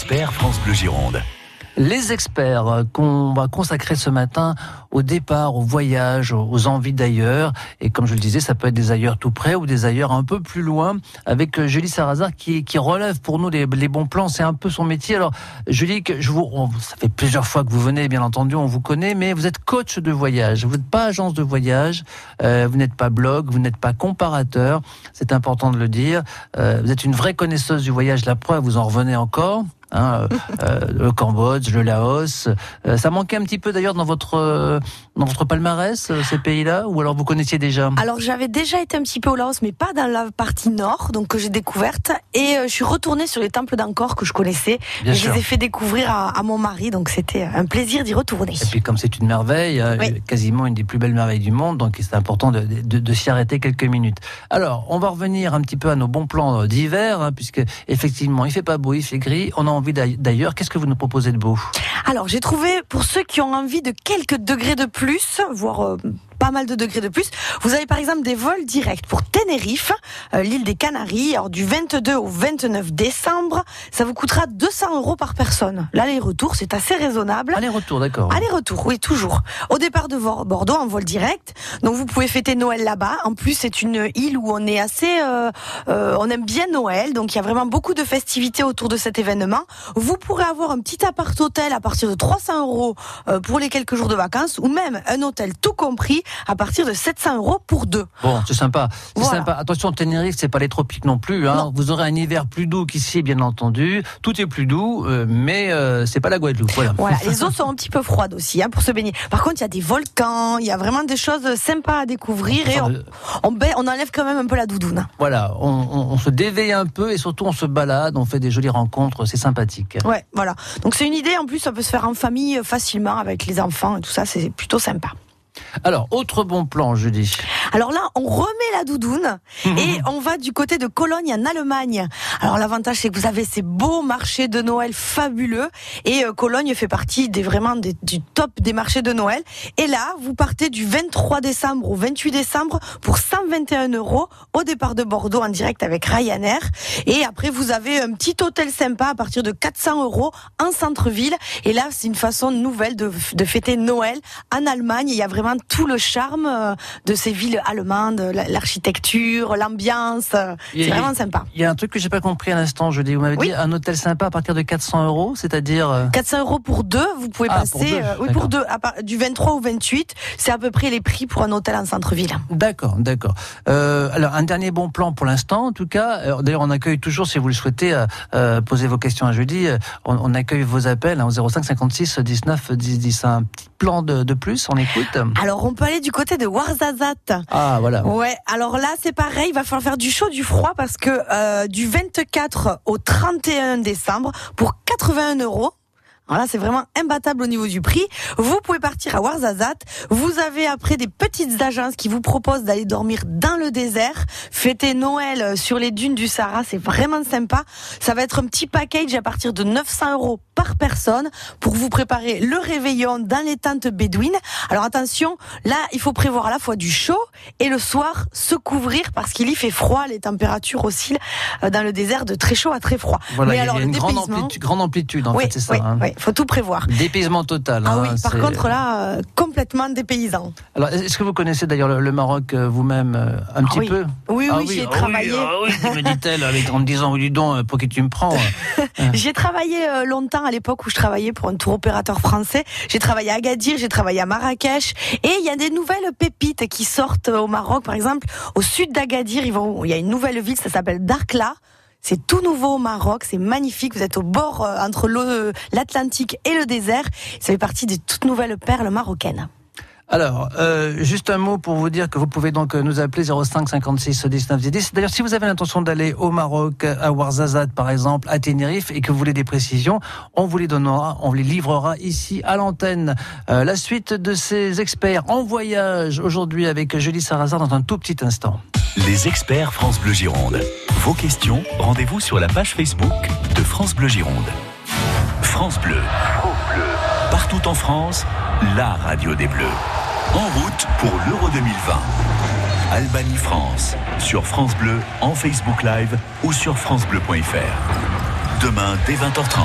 experts France Bleu Gironde. Les experts qu'on va consacrer ce matin au départ, au voyage, aux envies d'ailleurs. Et comme je le disais, ça peut être des ailleurs tout près ou des ailleurs un peu plus loin, avec Julie Sarrazard qui relève pour nous les bons plans. C'est un peu son métier. Alors Julie, ça fait plusieurs fois que vous venez, bien entendu, on vous connaît, mais vous êtes coach de voyage. Vous n'êtes pas agence de voyage, vous n'êtes pas blog, vous n'êtes pas comparateur. C'est important de le dire. Vous êtes une vraie connaisseuse du voyage. La preuve, vous en revenez encore. Le Cambodge, le Laos, ça manquait un petit peu d'ailleurs dans votre palmarès, ces pays-là, ou alors vous connaissiez déjà? Alors j'avais déjà été un petit peu au Laos, mais pas dans la partie nord, donc que j'ai découverte, et je suis retournée sur les temples d'Angkor que je connaissais. Je les ai fait découvrir à mon mari, donc c'était un plaisir d'y retourner. Et puis comme c'est une merveille, oui, quasiment une des plus belles merveilles du monde, donc c'est important de s'y arrêter quelques minutes. Alors on va revenir un petit peu à nos bons plans d'hiver, puisque effectivement il fait pas beau, il fait gris, on a envie d'ailleurs. Qu'est-ce que vous nous proposez de beau? Alors j'ai trouvé, pour ceux qui ont envie de quelques degrés de plus, voire pas mal de degrés de plus, vous avez par exemple des vols directs pour Tenerife, l'île des Canaries, alors du 22 au 29 décembre, ça vous coûtera 200 € par personne. L'aller-retour, c'est assez raisonnable. Aller-retour, d'accord. Aller-retour, oui, toujours. Au départ de Bordeaux, en vol direct, donc vous pouvez fêter Noël là-bas. En plus, c'est une île où on est assez, on aime bien Noël, donc il y a vraiment beaucoup de festivités autour de cet événement. Vous pourrez avoir un petit appart-hôtel à partir de 300 € pour les quelques jours de vacances, ou même un hôtel tout compris à partir de 700 € pour deux. Bon, c'est sympa. C'est sympa. Attention, Tenerife, c'est pas les tropiques non plus. Hein. Non. Vous aurez un hiver plus doux qu'ici, bien entendu. Tout est plus doux, mais c'est pas la Guadeloupe. Voilà. Les eaux sont un petit peu froides aussi, pour se baigner. Par contre, il y a des volcans, il y a vraiment des choses sympas à découvrir, et on enlève quand même un peu la doudoune. Voilà, on se déveille un peu et surtout on se balade, on fait des jolies rencontres, c'est sympathique. Ouais, voilà. Donc c'est une idée, en plus ça peut se faire en famille facilement avec les enfants et tout ça, c'est plutôt sympa. Alors, autre bon plan, Julie. Alors là, on remet la doudoune et on va du côté de Cologne en Allemagne. Alors l'avantage, c'est que vous avez ces beaux marchés de Noël fabuleux, et Cologne fait partie du top des marchés de Noël. Et là, vous partez du 23 décembre au 28 décembre pour 121 € au départ de Bordeaux en direct avec Ryanair. Et après, vous avez un petit hôtel sympa à partir de 400 € en centre-ville. Et là, c'est une façon nouvelle de fêter Noël en Allemagne. Il y a vraiment tout le charme de ces villes allemandes, l'architecture, l'ambiance, c'est vraiment sympa. Il y a un truc que j'ai pas compris à l'instant, Julie. Vous m'avez dit un hôtel sympa à partir de 400 €, c'est-à-dire 400 € pour deux, vous pouvez passer pour deux, du 23 au 28, c'est à peu près les prix pour un hôtel en centre-ville. D'accord. Alors un dernier bon plan pour l'instant, en tout cas. D'ailleurs, on accueille toujours, si vous le souhaitez, poser vos questions à Julie. On accueille vos appels au 05 56 19 10 10. Un petit plan de plus, on écoute. Alors on peut aller du côté de Ouarzazate. Ah voilà. Ouais, alors là c'est pareil, il va falloir faire du chaud, du froid, parce que du 24 au 31 décembre pour 81 €. Alors là, c'est vraiment imbattable au niveau du prix. Vous pouvez partir à Ouarzazate. Vous avez après des petites agences qui vous proposent d'aller dormir dans le désert, fêter Noël sur les dunes du Sahara. C'est vraiment sympa. Ça va être un petit package à partir de 900 € par personne pour vous préparer le réveillon dans les tentes bédouines. Alors attention, là, il faut prévoir à la fois du chaud et le soir se couvrir, parce qu'il y fait froid. Les températures oscillent dans le désert de très chaud à très froid. Voilà, mais alors, il y a une grande amplitude en fait, c'est ça. Oui, faut tout prévoir. Dépaysement total. Ah oui, par contre là, complètement dépaysant. Alors, est-ce que vous connaissez d'ailleurs le Maroc vous-même un petit peu? Oui, j'y ai travaillé. Oui, me dit-elle en me disant, dis donc, pour qui tu me prends? J'y ai travaillé longtemps à l'époque où je travaillais pour un tour opérateur français. J'ai travaillé à Agadir, j'ai travaillé à Marrakech, et il y a des nouvelles pépites qui sortent au Maroc. Par exemple, au sud d'Agadir, il y a une nouvelle ville, ça s'appelle Dakhla. C'est tout nouveau au Maroc, c'est magnifique. Vous êtes au bord entre l'Atlantique et le désert. Ça fait partie des toutes nouvelles perles marocaines. Alors, juste un mot pour vous dire que vous pouvez donc nous appeler 05 56 19 10. D'ailleurs, si vous avez l'intention d'aller au Maroc, à Ouarzazate par exemple, à Tenerife, et que vous voulez des précisions, on vous les donnera, on les livrera ici à l'antenne. La suite de ces experts en voyage aujourd'hui avec Julie Sarrazard dans un tout petit instant. Les experts France Bleu Gironde. Vos questions, rendez-vous sur la page Facebook de France Bleu Gironde. France Bleu. Partout en France, la radio des Bleus. En route pour l'Euro 2020. Albanie France, sur France Bleu, en Facebook Live ou sur francebleu.fr. demain dès 20h30.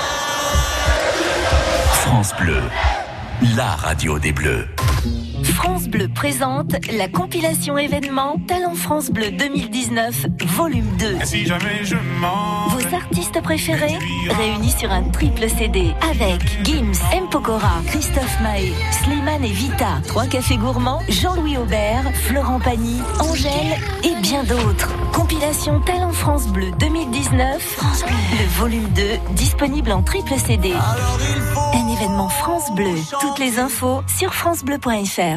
France Bleu, la radio des Bleus. France Bleu présente la compilation événement Talent France Bleu 2019, volume 2. Si jamais je mens, vos artistes préférés réunis sur un triple CD avec Gims, M. Pokora, Christophe Mahé, Slimane et Vita, 3 cafés gourmands, Jean-Louis Aubert, Florent Pagny, Angèle et bien d'autres. Compilation Talent France Bleu 2019, le volume 2, disponible en triple CD. Un événement France Bleu. Toutes les infos sur francebleu.fr.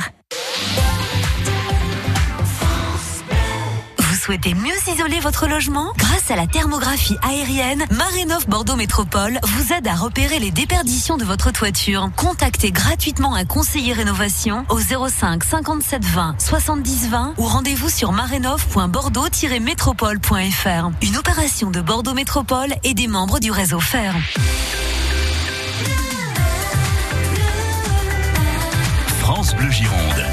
Vous souhaitez mieux isoler votre logement ? Grâce à la thermographie aérienne, Marénov Bordeaux Métropole vous aide à repérer les déperditions de votre toiture. Contactez gratuitement un conseiller rénovation au 05 57 20 70 20 ou rendez-vous sur marénov.bordeaux-métropole.fr. Une opération de Bordeaux Métropole et des membres du réseau Fer. France Bleu Gironde.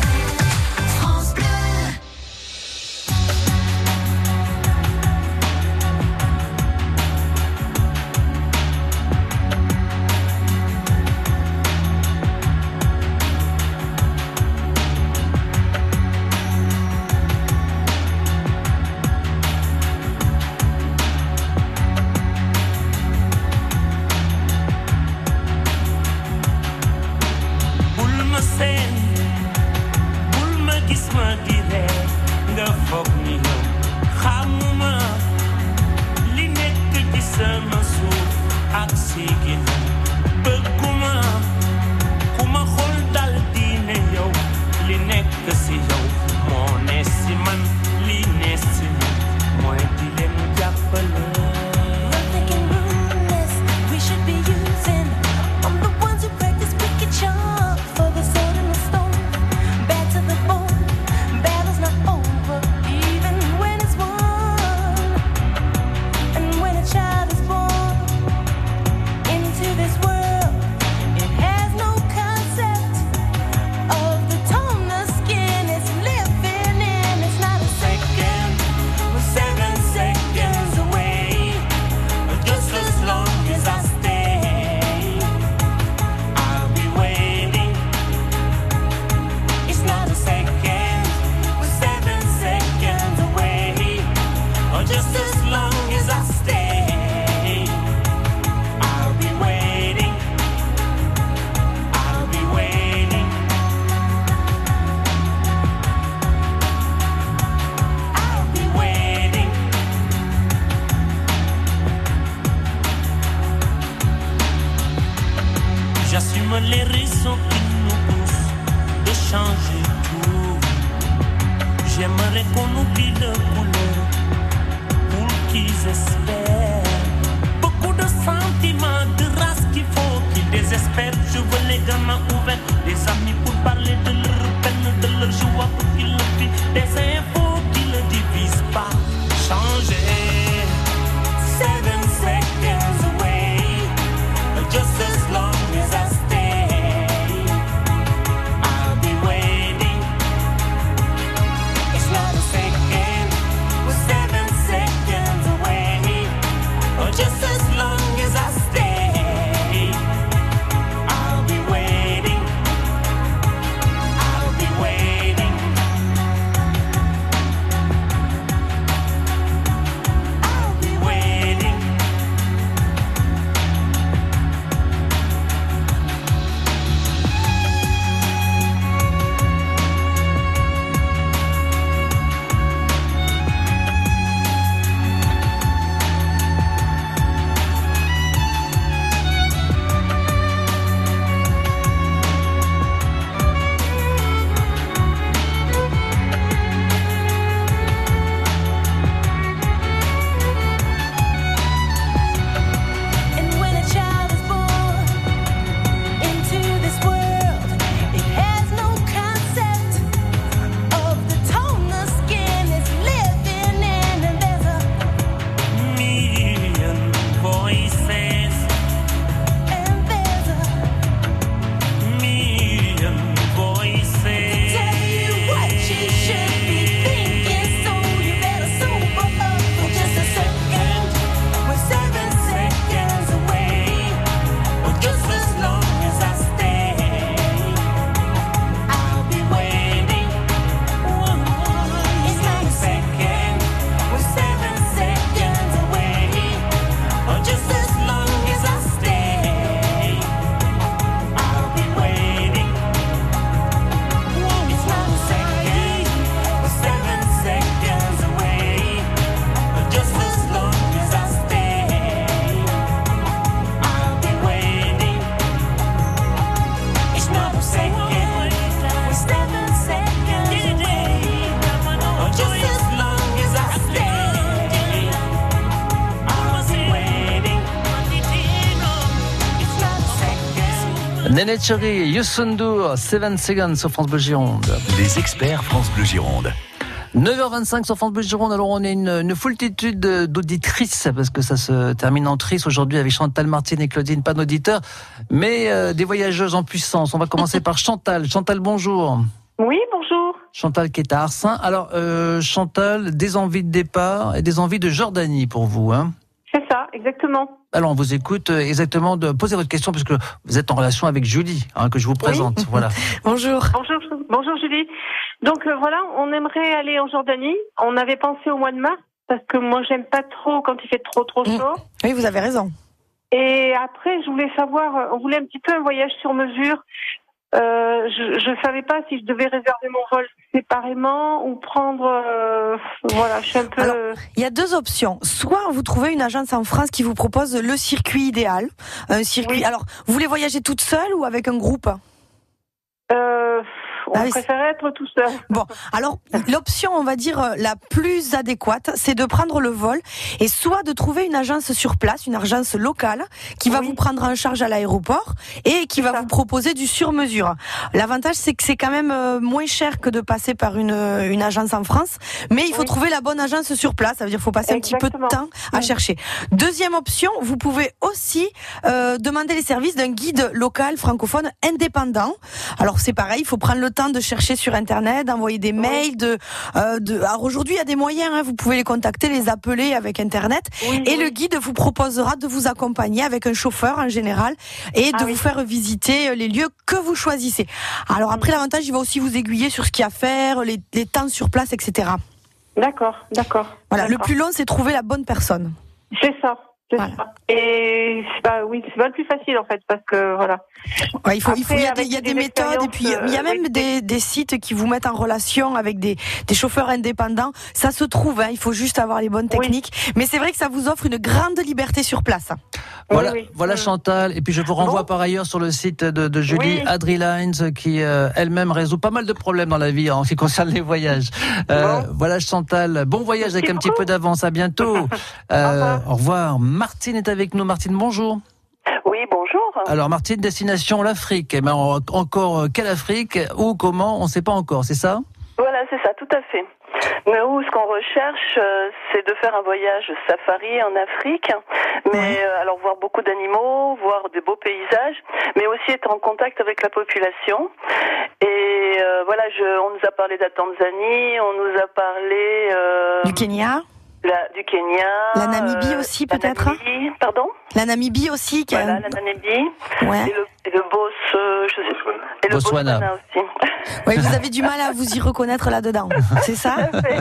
Les raisons qui nous poussent de changer tout. J'aimerais qu'on oublie le couleur pour qu'ils espèrent. Beaucoup de sentiments, de race qu'il faut qu'ils désespèrent. Je veux les gamins ouverts, des amis pour parler de leur peine, de leur joie pour qu'ils le vivent. Des infos qui ne divisent pas. Changer. 7 seconds away, just as long as I just as long as I stay, I'll be waiting. Nene Cherry, Yusundur, 7 Seconds sur France Bleu Gironde. Les experts France Bleu Gironde. 9h25 sur France Bleu Gironde. Alors on est une foultitude d'auditrices parce que ça se termine en tris aujourd'hui avec Chantal, Martine et Claudine, pas d'auditeurs, mais des voyageuses en puissance. On va commencer par Chantal. Chantal, bonjour. Oui, bonjour. Chantal qui est à Arsin. Alors Chantal, des envies de départ et des envies de Jordanie pour vous, hein? C'est ça, exactement. Alors on vous écoute exactement de poser votre question parce que vous êtes en relation avec Julie, hein, que je vous présente. Oui. Voilà. Bonjour. Bonjour Julie. Donc voilà, on aimerait aller en Jordanie. On avait pensé au mois de mars parce que moi j'aime pas trop quand il fait trop chaud. Oui, vous avez raison. Et après, je voulais savoir, on voulait un petit peu un voyage sur mesure. Je savais pas si je devais réserver mon vol séparément ou prendre. Voilà, je suis un peu. Alors, il y a deux options. Soit vous trouvez une agence en France qui vous propose le circuit idéal. Un circuit. Oui. Alors, vous voulez voyager toute seule ou avec un groupe? On préférait être tout seul. Bon, alors l'option, on va dire la plus adéquate, c'est de prendre le vol et soit de trouver une agence sur place, une agence locale qui va vous prendre en charge à l'aéroport et qui va vous proposer du sur-mesure. L'avantage, c'est que c'est quand même moins cher que de passer par une agence en France, mais il faut trouver la bonne agence sur place. Ça veut dire qu'il faut passer un petit peu de temps à chercher. Deuxième option, vous pouvez aussi demander les services d'un guide local francophone indépendant. Alors c'est pareil, il faut prendre le temps de chercher sur internet, d'envoyer des mails, alors aujourd'hui il y a des moyens, hein, vous pouvez les contacter, les appeler avec internet, le guide vous proposera de vous accompagner avec un chauffeur en général et de vous faire visiter les lieux que vous choisissez. Alors après l'avantage, il va aussi vous aiguiller sur ce qu'il y a à faire, les temps sur place, etc. D'accord. Voilà, le plus long c'est trouver la bonne personne. C'est ça. Voilà. Et c'est pas le plus facile en fait parce que voilà. Ouais, il y a des méthodes et puis il y a même des sites qui vous mettent en relation avec des chauffeurs indépendants. Ça se trouve, hein, il faut juste avoir les bonnes techniques. Mais c'est vrai que ça vous offre une grande liberté sur place. Voilà Chantal. Et puis je vous renvoie par ailleurs sur le site de Julie Adrilines qui elle-même résout pas mal de problèmes dans la vie en ce qui concerne les voyages. Voilà Chantal. Bon voyage avec un petit peu d'avance. À bientôt. Au revoir. Martine est avec nous. Martine, bonjour. Oui, bonjour. Alors Martine, destination l'Afrique. Mais encore quelle Afrique? Où, comment? On ne sait pas encore, c'est ça? Voilà, c'est ça, tout à fait. Nous, ce qu'on recherche, c'est de faire un voyage safari en Afrique, mais alors voir beaucoup d'animaux, voir de beaux paysages, mais aussi être en contact avec la population. Et voilà, on nous a parlé de la Tanzanie, on nous a parlé du Kenya. Du Kenya. La Namibie aussi, peut-être? Pardon? La Namibie aussi. Voilà, la Namibie. Ouais. Et le Botswana aussi. Oui, vous avez du mal à vous y reconnaître là-dedans. C'est ça?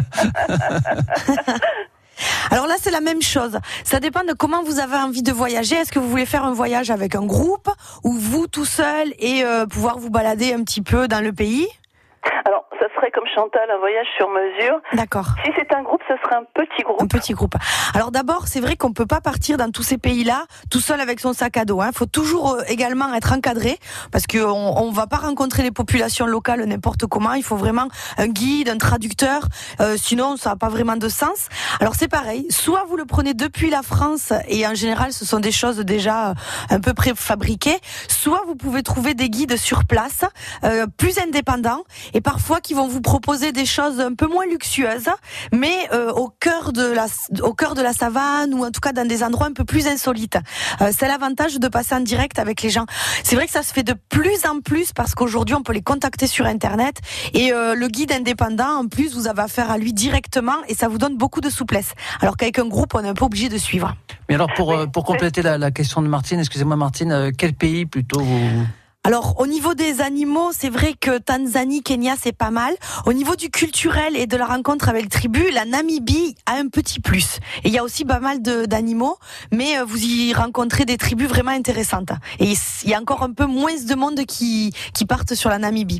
Alors là, c'est la même chose. Ça dépend de comment vous avez envie de voyager. Est-ce que vous voulez faire un voyage avec un groupe ou vous tout seul et pouvoir vous balader un petit peu dans le pays? Alors, ça serait comme Chantal, un voyage sur mesure. D'accord. Si c'est un groupe, ça serait un petit groupe. Un petit groupe. Alors d'abord, c'est vrai qu'on peut pas partir dans tous ces pays-là tout seul avec son sac à dos. Faut toujours également être encadré parce que on va pas rencontrer les populations locales n'importe comment. Il faut vraiment un guide, un traducteur. Sinon, ça n'a pas vraiment de sens. Alors c'est pareil. Soit vous le prenez depuis la France et en général, ce sont des choses déjà un peu préfabriquées. Soit vous pouvez trouver des guides sur place, plus indépendants et parfois qui vont vous proposer des choses un peu moins luxueuses, mais au cœur de la savane ou en tout cas dans des endroits un peu plus insolites. C'est l'avantage de passer en direct avec les gens. C'est vrai que ça se fait de plus en plus parce qu'aujourd'hui on peut les contacter sur internet et le guide indépendant en plus vous avez affaire à lui directement et ça vous donne beaucoup de souplesse. Alors qu'avec un groupe on est un peu obligé de suivre. Mais alors pour compléter la question de Martine, excusez-moi Martine, quel pays plutôt Alors, au niveau des animaux, c'est vrai que Tanzanie, Kenya, c'est pas mal. Au niveau du culturel et de la rencontre avec tribus, la Namibie a un petit plus. Et il y a aussi pas mal d'animaux, mais vous y rencontrez des tribus vraiment intéressantes. Et il y a encore un peu moins de monde qui partent sur la Namibie.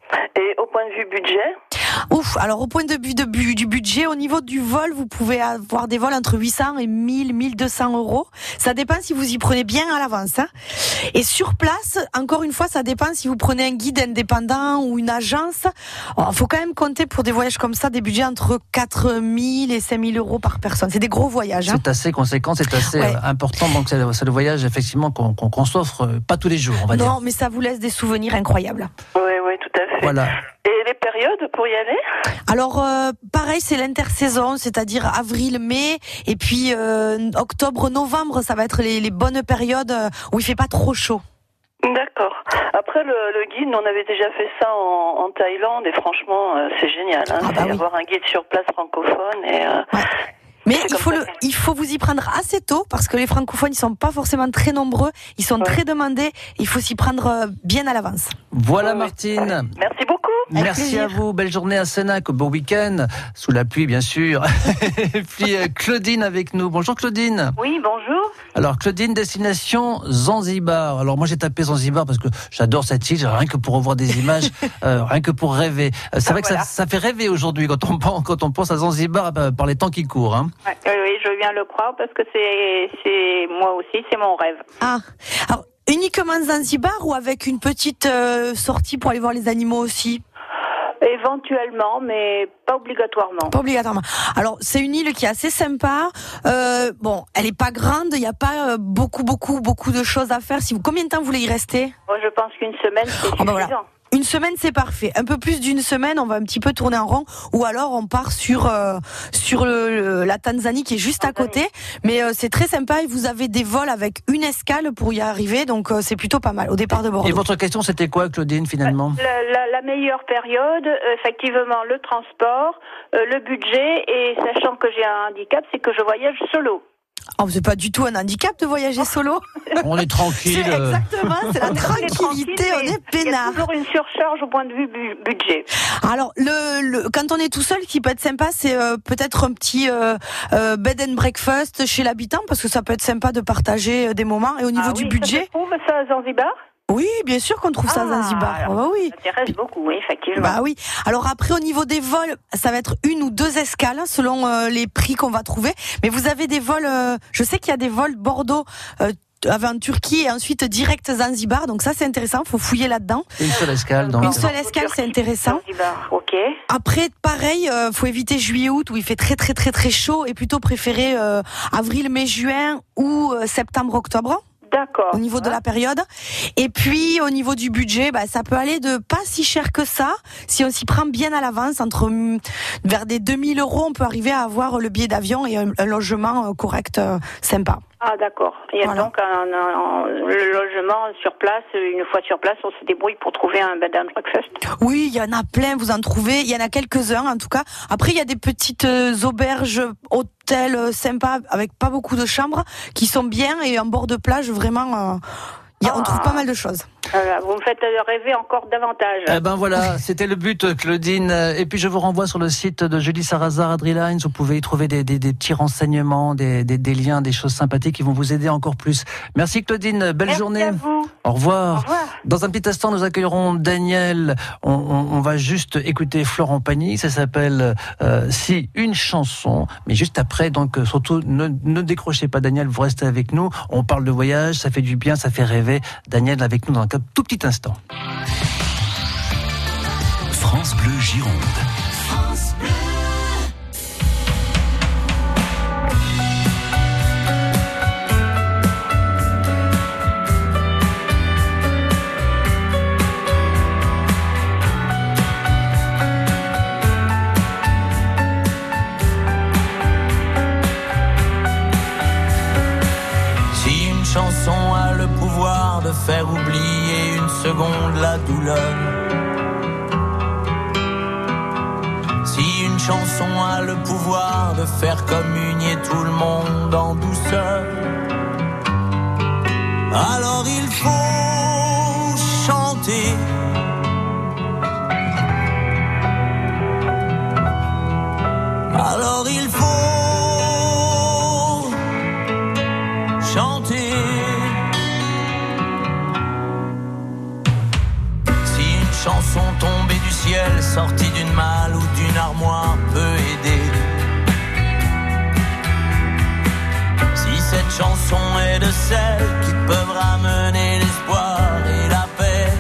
Et au point de vue budget? Ouf, alors au point de vue du budget, au niveau du vol, vous pouvez avoir des vols entre 800 et 1000, 1200 €. Ça dépend si vous y prenez bien à l'avance. Hein. Et sur place, encore une fois, ça dépend si vous prenez un guide indépendant ou une agence. Il faut quand même compter pour des voyages comme ça, des budgets entre 4000 et 5000 € par personne. C'est des gros voyages. Hein. C'est assez conséquent, c'est assez important. Donc c'est le voyage effectivement qu'on s'offre pas tous les jours, on va dire. Non, mais ça vous laisse des souvenirs incroyables. Oui, tout à fait. Voilà. Et les périodes pour y aller? Alors, pareil, c'est l'intersaison, c'est-à-dire avril-mai, et puis octobre-novembre, ça va être les bonnes périodes où il fait pas trop chaud. D'accord. Après, le guide, on avait déjà fait ça en Thaïlande, et franchement, c'est génial. Hein, avoir un guide sur place francophone et... Mais il faut vous y prendre assez tôt parce que les francophones, ils sont pas forcément très nombreux, ils sont très demandés, il faut s'y prendre bien à l'avance. Voilà Martine. Merci beaucoup. Merci à vous, belle journée à Sénac, beau week-end, sous la pluie bien sûr. Et puis Claudine avec nous. Bonjour Claudine. Oui, bonjour. Alors Claudine, destination Zanzibar. Alors moi j'ai tapé Zanzibar parce que j'adore cette île, rien que pour revoir des images, rien que pour rêver. C'est vrai que ça fait rêver aujourd'hui quand on pense à Zanzibar par les temps qui courent. Hein. Oui, je viens le croire parce que c'est moi aussi, c'est mon rêve. Ah, alors uniquement Zanzibar ou avec une petite sortie pour aller voir les animaux aussi? Éventuellement, mais pas obligatoirement. Pas obligatoirement. Alors, c'est une île qui est assez sympa. Bon, elle est pas grande, il n'y a pas beaucoup de choses à faire. Combien de temps vous voulez y rester? Moi, je pense qu'une semaine, c'est suffisant. Voilà. Une semaine, c'est parfait. Un peu plus d'une semaine, on va un petit peu tourner en rond, ou alors on part sur la Tanzanie qui est juste à côté. Mais c'est très sympa et vous avez des vols avec une escale pour y arriver, donc c'est plutôt pas mal au départ de Bordeaux. Et votre question, c'était quoi, Claudine, finalement? La meilleure période, effectivement, le transport, le budget, et sachant que j'ai un handicap, c'est que je voyage solo. Oh, c'est pas du tout un handicap de voyager solo. On est tranquille. C'est exactement, c'est la tranquillité, on est peinard. Il y a toujours une surcharge au point de vue budget. Alors, quand on est tout seul, ce qui peut être sympa, c'est peut-être un petit bed and breakfast chez l'habitant, parce que ça peut être sympa de partager des moments. Et au niveau du budget... Ça se trouve ça à Zanzibar? Oui, bien sûr qu'on trouve ça à Zanzibar. Oui. Ça m'intéresse beaucoup, oui, effectivement. Bah oui. Alors après, au niveau des vols, ça va être 1 ou 2 escales selon les prix qu'on va trouver. Mais vous avez des vols. Je sais qu'il y a des vols Bordeaux. En Turquie et ensuite direct Zanzibar, donc ça c'est intéressant, faut fouiller là-dedans. Une seule escale, donc. Une seule escale, c'est intéressant. Zanzibar, ok. Après, pareil, faut éviter juillet-août où il fait très chaud et plutôt préférer avril, mai, juin ou septembre-octobre. D'accord. Au niveau de la période. Et puis, au niveau du budget, ça peut aller de pas si cher que ça. Si on s'y prend bien à l'avance, vers des 2000 €, on peut arriver à avoir le billet d'avion et un logement correct, sympa. Ah, d'accord. Il y a donc le logement sur place. Une fois sur place, on se débrouille pour trouver un bed and breakfast. Oui, il y en a plein, vous en trouvez. Il y en a quelques-uns, en tout cas. Après, il y a des petites auberges, hôtels sympas, avec pas beaucoup de chambres, qui sont bien, et en bord de plage, vraiment, on trouve pas mal de choses. Vous me faites rêver encore davantage. Eh ben voilà, c'était le but, Claudine. Et puis je vous renvoie sur le site de Julie Sarrazar Adrilines. Vous pouvez y trouver des petits renseignements, des liens, des choses sympathiques qui vont vous aider encore plus. Merci Claudine, belle journée. Merci à vous. Au revoir. Au revoir. Dans un petit instant, nous accueillerons Daniel. On va juste écouter Florent Pagny. Ça s'appelle Si une chanson. Mais juste après, donc surtout ne décrochez pas, Daniel. Vous restez avec nous. On parle de voyage, ça fait du bien, ça fait rêver. Daniel avec nous dans un tout petit instant. France Bleu Gironde. France Bleu. Si une chanson a le pouvoir de faire oublier une seconde la douleur, si une chanson a le pouvoir de faire communier tout le monde en douceur, alors il faut chanter. Alors il faut chanter. Si une chanson chanson tombée du ciel, sortie d'une malle ou d'une armoire peut aider. Si cette chanson est de celles qui peuvent ramener l'espoir et la paix,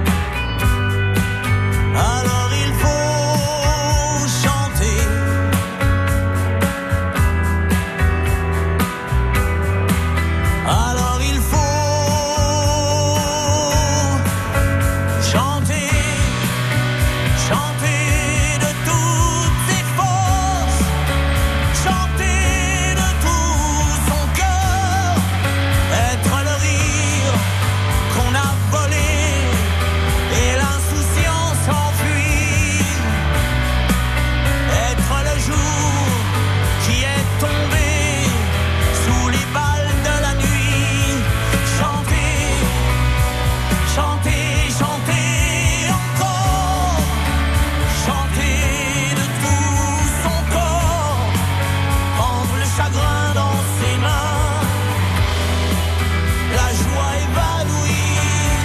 alors il faut chanter. Alors il faut chanter, chanter de toutes ses forces, chanter de tout son cœur, être le rire qu'on a volé et l'insouciance enfuie, être le jour qui est tombé sous les balles de la nuit, chanter, chanter, chanter encore, chanter de tout son corps, prendre le chagrin dans ses mains, la joie évanouie,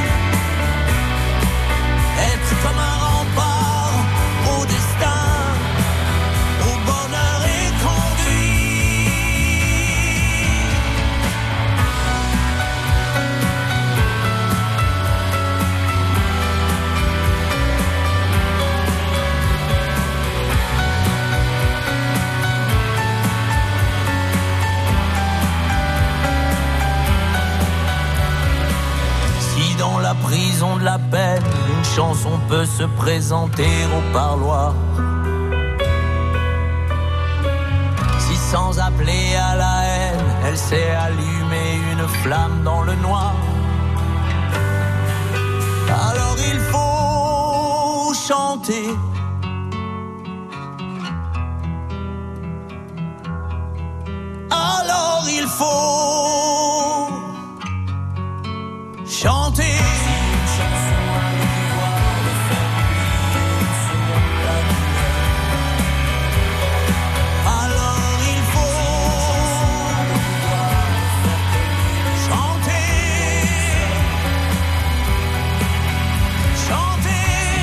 être comme un rempart au destin, au bonheur éconduit. Si dans la prison de la peine, une chanson peut se présenter au parloir, si sans appeler à la haine, elle sait allumer une flamme dans le noir, alors il faut chanter. Alors il faut chanter. Alors il faut chanter, chanter.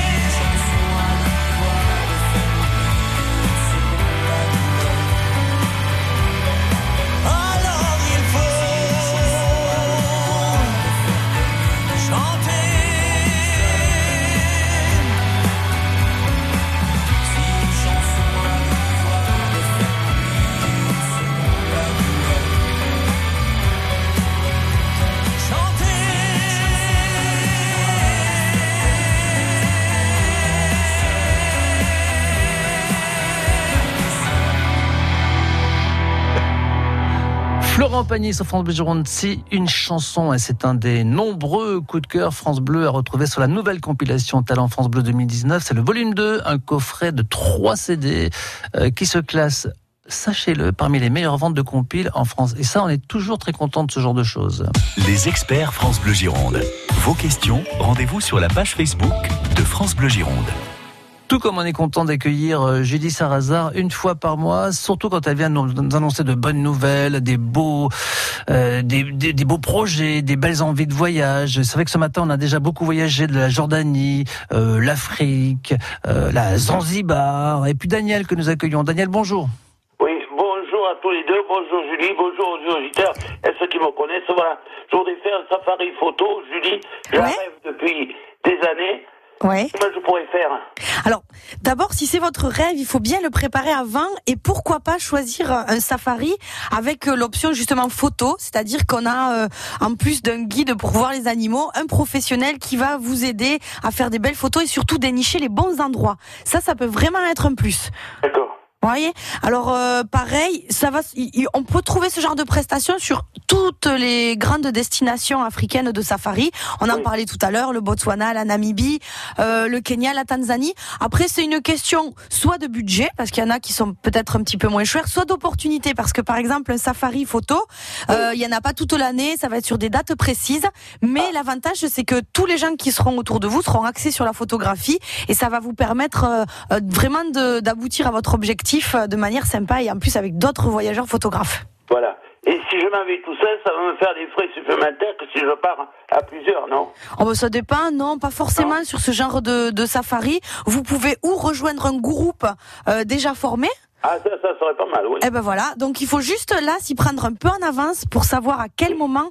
Alors il faut chanter. Si une chanson a le pouvoir de faire plier selon la douleur, Florent Pagny sur France Bleu Gironde, c'est une chanson et c'est un des nombreux coups de cœur France Bleu à retrouver sur la nouvelle compilation Talent France Bleu 2019. C'est le volume 2, un coffret de 3 CD qui se classe, sachez-le, parmi les meilleures ventes de compiles en France. Et ça, on est toujours très content de ce genre de choses. Les experts France Bleu Gironde. Vos questions, rendez-vous sur la page Facebook de France Bleu Gironde. Tout comme on est content d'accueillir Julie Sarrazar une fois par mois, surtout quand elle vient nous annoncer de bonnes nouvelles, des beaux projets, des belles envies de voyage. C'est vrai que ce matin, on a déjà beaucoup voyagé de la Jordanie, l'Afrique, la Zanzibar, et puis Daniel que nous accueillons. Daniel, bonjour. Oui, bonjour à tous les deux, bonjour Julie, bonjour aux auditeurs et ceux qui me connaissent. Voilà, je voudrais faire un safari photo, Julie, je rêve depuis des années. Ouais. Comment je pourrais faire? Alors, d'abord, si c'est votre rêve, il faut bien le préparer avant et pourquoi pas choisir un safari avec l'option justement photo, c'est-à-dire qu'on a, en plus d'un guide pour voir les animaux, un professionnel qui va vous aider à faire des belles photos et surtout dénicher les bons endroits. Ça peut vraiment être un plus. D'accord. Vous voyez ? Alors pareil, on peut trouver ce genre de prestations sur toutes les grandes destinations africaines de safari. On en parlait tout à l'heure, le Botswana, la Namibie, le Kenya, la Tanzanie. Après, c'est une question soit de budget, parce qu'il y en a qui sont peut-être un petit peu moins chers, soit d'opportunité, parce que par exemple, un safari photo, il y en a pas toute l'année, ça va être sur des dates précises, mais l'avantage, c'est que tous les gens qui seront autour de vous seront axés sur la photographie, et ça va vous permettre vraiment d'aboutir à votre objectif de manière sympa et en plus avec d'autres voyageurs photographes. Voilà. Et si je m'en vais tout seul, ça va me faire des frais supplémentaires que si je pars à plusieurs, non? Oh ben ça dépend, non, pas forcément sur ce genre de safari. Vous pouvez ou rejoindre un groupe déjà formé. Ah, ça serait pas mal, oui. Eh ben voilà, donc il faut juste là s'y prendre un peu en avance pour savoir à quel moment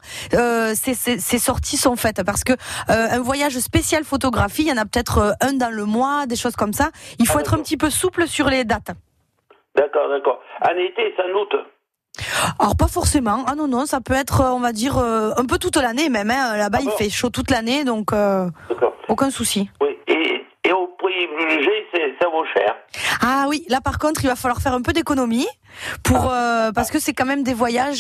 ces sorties sont faites. Parce que un voyage spécial photographie, il y en a peut-être un dans le mois, des choses comme ça. Il faut être un petit peu souple sur les dates. D'accord. En été, sans doute. Alors pas forcément, ah non, ça peut être, on va dire, un peu toute l'année même, hein. Là-bas il fait chaud toute l'année, donc aucun souci. Oui, et au prix plus léger, ça vaut cher? Ah oui, là par contre il va falloir faire un peu d'économie, parce que c'est quand même des voyages,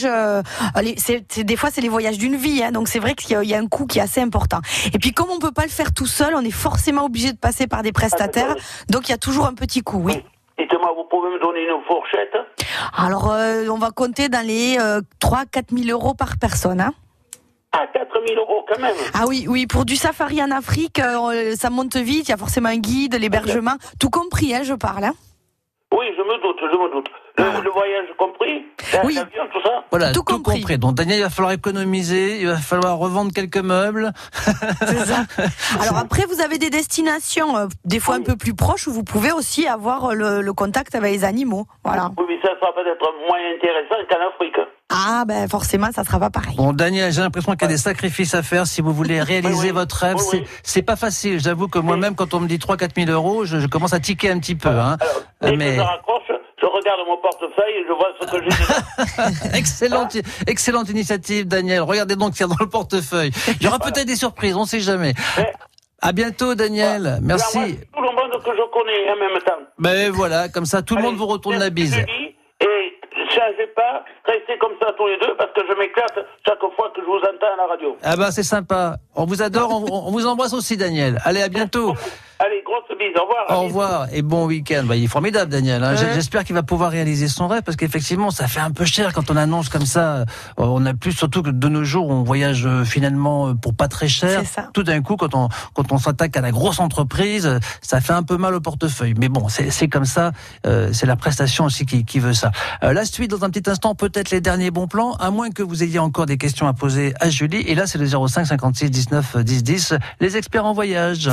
des fois c'est les voyages d'une vie, hein, donc c'est vrai qu'il y a un coût qui est assez important. Et puis comme on peut pas le faire tout seul, on est forcément obligé de passer par des prestataires, donc il y a toujours un petit coût, oui. Dites-moi, vous pouvez me donner une fourchette? Alors, on va compter dans les 3-4 000 euros par personne. Hein. Ah, 4 000 euros quand même. Ah oui, pour du safari en Afrique, ça monte vite, il y a forcément un guide, l'hébergement, tout compris, hein, je parle. Hein. Oui, je me doute. Le voyage compris? Oui. L'avion, tout ça? Voilà, tout compris. Donc Daniel, il va falloir économiser, il va falloir revendre quelques meubles. C'est ça. Alors après, vous avez des destinations, des fois un peu plus proches, où vous pouvez aussi avoir le contact avec les animaux. Voilà. Oui, mais ça sera peut-être moins intéressant qu'en Afrique. Ah, ben forcément, ça sera pas pareil. Bon, Daniel, j'ai l'impression qu'il y a des sacrifices à faire si vous voulez réaliser votre rêve. C'est pas facile. J'avoue que moi-même, quand on me dit 3-4 000 euros, je commence à tiquer un petit peu. Hein. Alors, dès que je raccroche, je regarde mon portefeuille et je vois ce que j'ai dedans. Excellente initiative, Daniel. Regardez donc ce qu'il y a dans le portefeuille. Il y aura peut-être des surprises, on ne sait jamais. À bientôt, Daniel. Merci. Moi, tout le monde que je connais en même temps. Ben voilà, comme ça, tout le monde vous retourne la bise. Et changez pas, restez comme ça tous les deux, parce que je m'éclate chaque fois que je vous entends à la radio. Ah ben c'est sympa. On vous adore, on vous embrasse aussi, Daniel. Allez, à bientôt. Allez, grosse bise, au revoir. Au revoir et bon week-end. Bah, il est formidable, Daniel. Hein. J'espère qu'il va pouvoir réaliser son rêve, parce qu'effectivement, ça fait un peu cher quand on annonce comme ça. On a plus, surtout que de nos jours, on voyage finalement pour pas très cher. Tout d'un coup, quand on s'attaque à la grosse entreprise, ça fait un peu mal au portefeuille. Mais bon, c'est comme ça. C'est la prestation aussi qui veut ça. La suite, dans un petit instant, peut-être les derniers bons plans, à moins que vous ayez encore des questions à poser à Julie. Et là, c'est le 05 56 19 10 10. Les experts en voyage.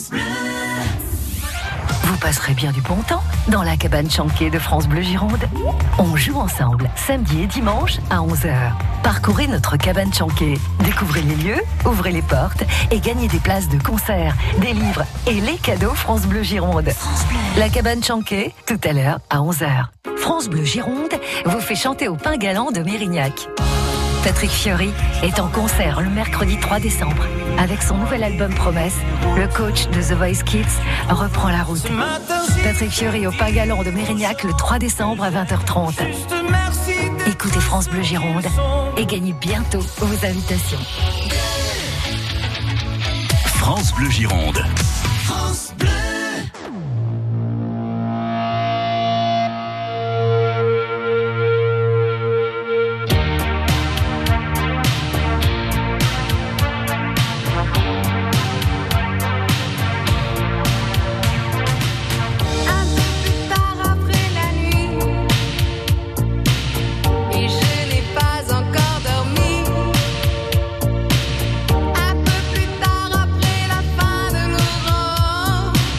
Vous passerez bien du bon temps dans la cabane Chanquet de France Bleu Gironde. On joue ensemble samedi et dimanche à 11h. Parcourez notre cabane Chanquet, découvrez les lieux, ouvrez les portes et gagnez des places de concert, des livres et les cadeaux France Bleu Gironde. La cabane Chanquet, tout à l'heure à 11h. France Bleu Gironde vous fait chanter au Pain Galant de Mérignac. Patrick Fiori est en concert le mercredi 3 décembre. Avec son nouvel album Promesse, le coach de The Voice Kids reprend la route. Patrick Fiori au Pain Galant de Mérignac le 3 décembre à 20h30. Écoutez France Bleu Gironde et gagnez bientôt vos invitations. France Bleu Gironde. France Bleu. Un peu plus tard après la fin de nos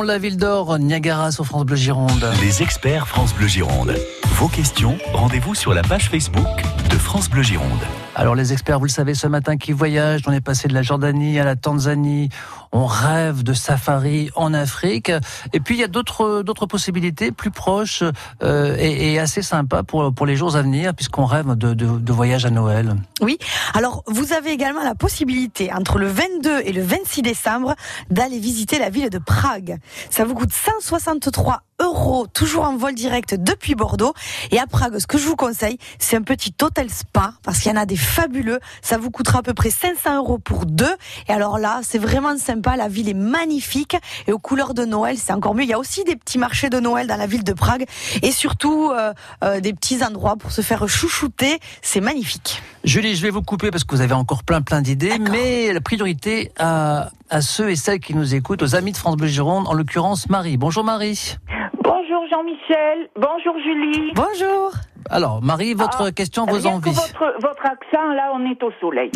la ville d'or, Niagara sur France Bleu Gironde. Les experts France Bleu Gironde. Vos questions, rendez-vous sur la page Facebook de France Bleu Gironde. Alors les experts, vous le savez, ce matin qui voyagent, on est passé de la Jordanie à la Tanzanie, on rêve de safari en Afrique, et puis il y a d'autres possibilités plus proches et assez sympas pour les jours à venir, puisqu'on rêve de voyage à Noël. Oui, alors vous avez également la possibilité, entre le 22 et le 26 décembre, d'aller visiter la ville de Prague. Ça vous coûte 163 €, toujours en vol direct depuis Bordeaux. Et à Prague, ce que je vous conseille, c'est un petit hôtel spa, parce qu'il y en a des fabuleux. Ça vous coûtera à peu près 500 € pour deux. Et alors là, c'est vraiment sympa. La ville est magnifique. Et aux couleurs de Noël, c'est encore mieux. Il y a aussi des petits marchés de Noël dans la ville de Prague. Et surtout, des petits endroits pour se faire chouchouter. C'est magnifique. Julie, je vais vous couper parce que vous avez encore plein d'idées. D'accord. Mais la priorité à ceux et celles qui nous écoutent, aux amis de France Bleu Gironde, en l'occurrence Marie. Bonjour Marie. Bonjour Jean-Michel, bonjour Julie. Bonjour. Alors Marie, votre question, vos envies. Votre accent, là, on est au soleil.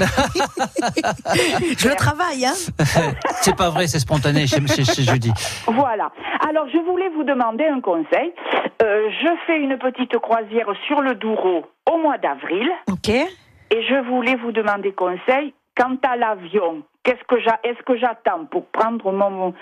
Je le travaille, hein. C'est pas vrai, c'est spontané chez Julie. Voilà. Alors, je voulais vous demander un conseil. Je fais une petite croisière sur le Douro au mois d'avril. Ok. Et je voulais vous demander conseil quant à l'avion. Est-ce que j'attends pour prendre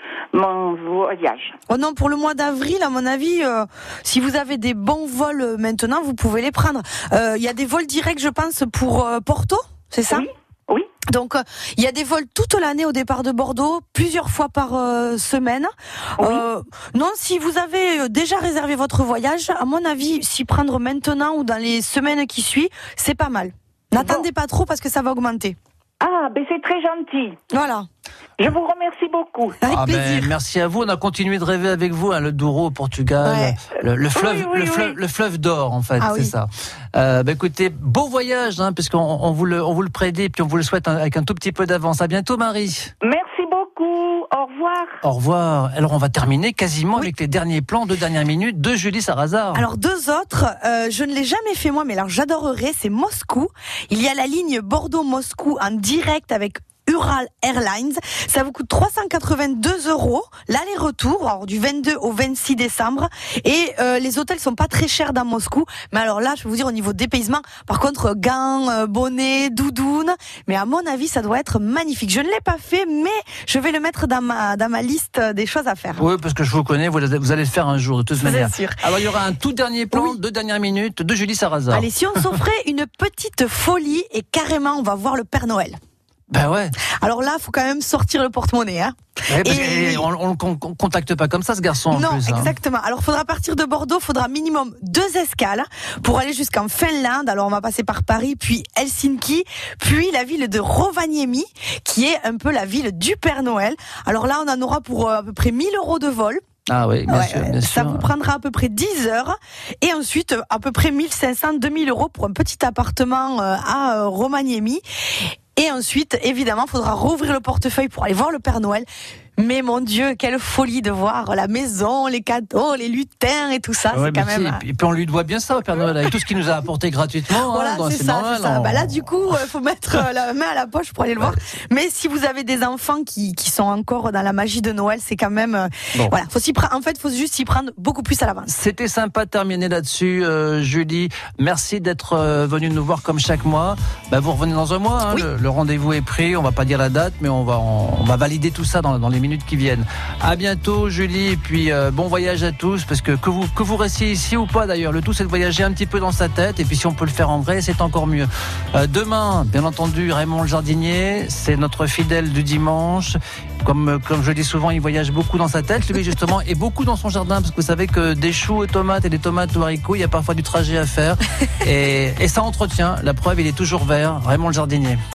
mon voyage? Oh non, pour le mois d'avril, à mon avis, si vous avez des bons vols maintenant, vous pouvez les prendre. Il y a des vols directs, je pense, pour Porto, c'est ça? Oui. Donc, il y a des vols toute l'année au départ de Bordeaux, plusieurs fois par semaine. Oui. Non, si vous avez déjà réservé votre voyage, à mon avis, s'y prendre maintenant ou dans les semaines qui suivent, c'est pas mal. N'attendez pas trop parce que ça va augmenter. Ah, ben c'est très gentil. Voilà. Je vous remercie beaucoup. Avec plaisir. Merci à vous. On a continué de rêver avec vous, le Douro au Portugal, ouais. le fleuve d'or en fait, c'est ça. Écoutez, beau voyage, puisqu'on vous le prédit, puis on vous le souhaite avec un tout petit peu d'avance. À bientôt, Marie. Merci beaucoup. Au revoir. Au revoir. Alors on va terminer quasiment avec les derniers plans de dernière minute de Julie Sarrazar. Alors deux autres, je ne l'ai jamais fait moi, mais alors j'adorerais, c'est Moscou. Il y a la ligne Bordeaux-Moscou en direct avec Ural Airlines. Ça vous coûte 382 €, l'aller-retour, alors du 22 au 26 décembre. Et les hôtels sont pas très chers dans Moscou. Mais alors là, je peux vous dire, au niveau dépaysement, par contre, gants, bonnets, doudounes. Mais à mon avis, ça doit être magnifique. Je ne l'ai pas fait, mais je vais le mettre dans ma liste des choses à faire. Oui, parce que je vous connais, vous allez le faire un jour, de toute manière. Sûr. Alors, il y aura un tout dernier plan de dernière minute de Julie Sarrazar. Allez, si on s'offrait une petite folie et carrément, on va voir le Père Noël. Ben ouais. Alors là, faut quand même sortir le porte-monnaie, hein. Ouais, et on contacte pas comme ça ce garçon en non, plus. Non, exactement. Alors, faudra partir de Bordeaux, faudra minimum 2 escales pour aller jusqu'en Finlande. Alors, on va passer par Paris, puis Helsinki, puis la ville de Rovaniemi, qui est un peu la ville du Père Noël. Alors là, on en aura pour à peu près 1 000 € de vol. Ah oui, bien sûr. Ça vous prendra à peu près 10 heures et ensuite à peu près 1 500, 2 000 € pour un petit appartement à Rovaniemi. Et ensuite, évidemment, il faudra rouvrir le portefeuille pour aller voir le Père Noël. Mais mon Dieu, quelle folie de voir la maison, les cadeaux, les lutins et tout ça. Ouais, c'est quand même. Et puis on lui doit bien ça au Père Noël, avec tout ce qu'il nous a apporté gratuitement. Voilà, c'est ça. Normal, Bah là, du coup, faut mettre la main à la poche pour aller le voir. Mais si vous avez des enfants qui sont encore dans la magie de Noël, c'est quand même. Voilà, faut juste s'y prendre beaucoup plus à l'avance. C'était sympa de terminer là-dessus, Julie. Merci d'être venue nous voir comme chaque mois. Vous revenez dans un mois. Oui. Le rendez-vous est pris. On va pas dire la date, mais on va valider tout ça dans les minutes qui viennent. À bientôt, Julie, et puis bon voyage à tous, parce que vous restiez ici ou pas d'ailleurs, le tout c'est de voyager un petit peu dans sa tête, et puis si on peut le faire en vrai, c'est encore mieux. Demain, bien entendu, Raymond le jardinier, c'est notre fidèle du dimanche. Comme je dis souvent, il voyage beaucoup dans sa tête, lui justement, et beaucoup dans son jardin, parce que vous savez que des choux aux tomates et des tomates aux haricots, il y a parfois du trajet à faire, et ça entretient. La preuve, il est toujours vert, Raymond le jardinier.